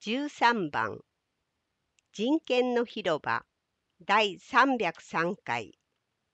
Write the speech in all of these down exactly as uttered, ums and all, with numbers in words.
じゅうさんばん人権の広場だいさんびゃくさんかい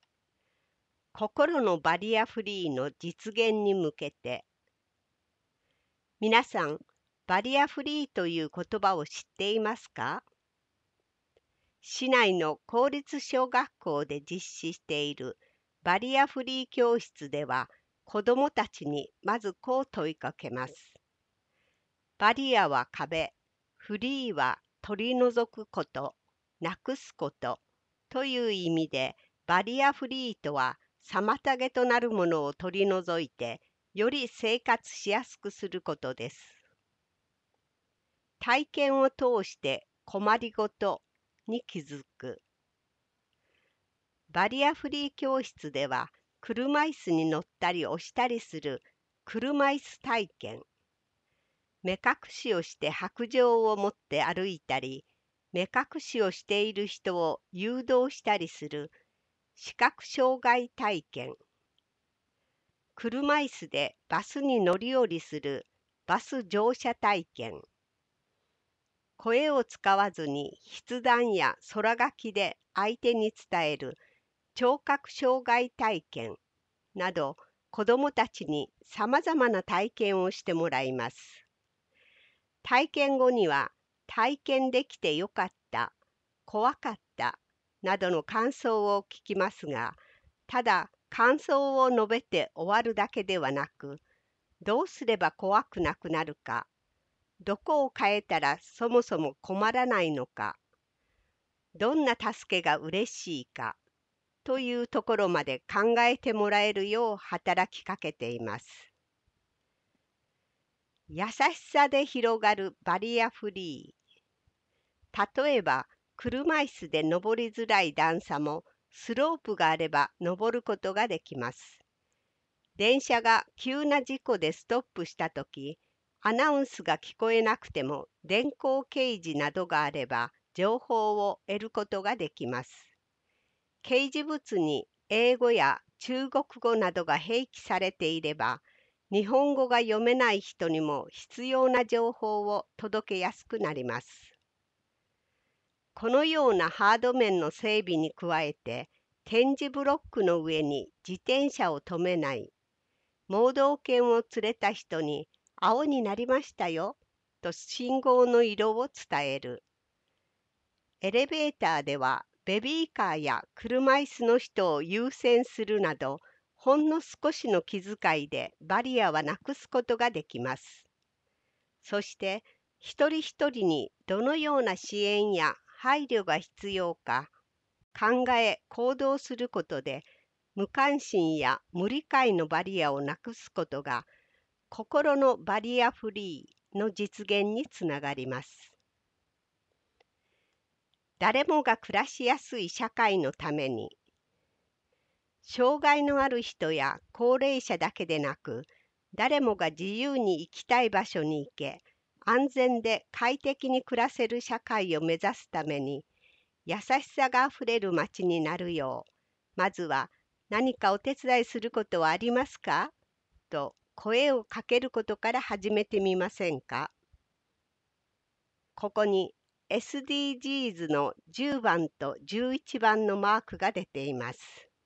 心のバリアフリーの実現に向けて。皆さん、バリアフリーという言葉を知っていますか？市内の公立小学校で実施しているバリアフリー教室では、子どもたちにまずこう問いかけます。バリアは壁、フリーは取り除くこと、なくすことという意味で、バリアフリーとは妨げとなるものを取り除いて、より生活しやすくすることです。体験を通して困りごとに気づく。バリアフリー教室では、車椅子に乗ったり押したりする車椅子体験、目隠しをして白杖を持って歩いたり、目隠しをしている人を誘導したりする視覚障害体験、車椅子でバスに乗り降りするバス乗車体験、声を使わずに筆談や空書きで相手に伝える聴覚障害体験など、子どもたちにさまざまな体験をしてもらいます。体験後には、体験できてよかった、怖かったなどの感想を聞きますが、ただ感想を述べて終わるだけではなく、どうすれば怖くなくなるか、どこを変えたらそもそも困らないのか、どんな助けが嬉しいかというところまで考えてもらえるよう働きかけています。優しさで広がるバリアフリー。例えば、車椅子で登りづらい段差もスロープがあれば登ることができます。電車が急な事故でストップしたとき、アナウンスが聞こえなくても電光掲示などがあれば情報を得ることができます。掲示物に英語や中国語などが併記されていれば、日本語が読めない人にも必要な情報を届けやすくなります。このようなハード面の整備に加えて、点字ブロックの上に自転車を止めない、盲導犬を連れた人に青になりましたよと信号の色を伝える。エレベーターではベビーカーや車椅子の人を優先するなど、ほんの少しの気遣いでバリアはなくすことができます。そして一人一人にどのような支援や配慮が必要か考え行動することで、無関心や無理解のバリアをなくすことが、心のバリアフリーの実現につながります。誰もが暮らしやすい社会のために、障害のある人や高齢者だけでなく、誰もが自由に行きたい場所に行け、安全で快適に暮らせる社会を目指すために、優しさがあふれる街になるよう、まずは何かお手伝いすることはありますかと声をかけることから始めてみませんか。ここに エスディージーズ のじゅうばんとじゅういちばんのマークが出ています。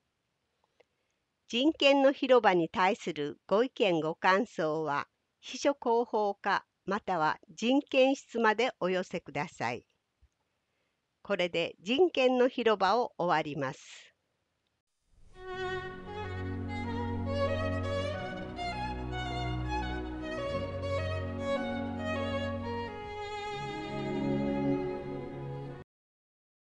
人権の広場に対するご意見ご感想は、秘書広報課または人権室までお寄せください。これで人権の広場を終わります。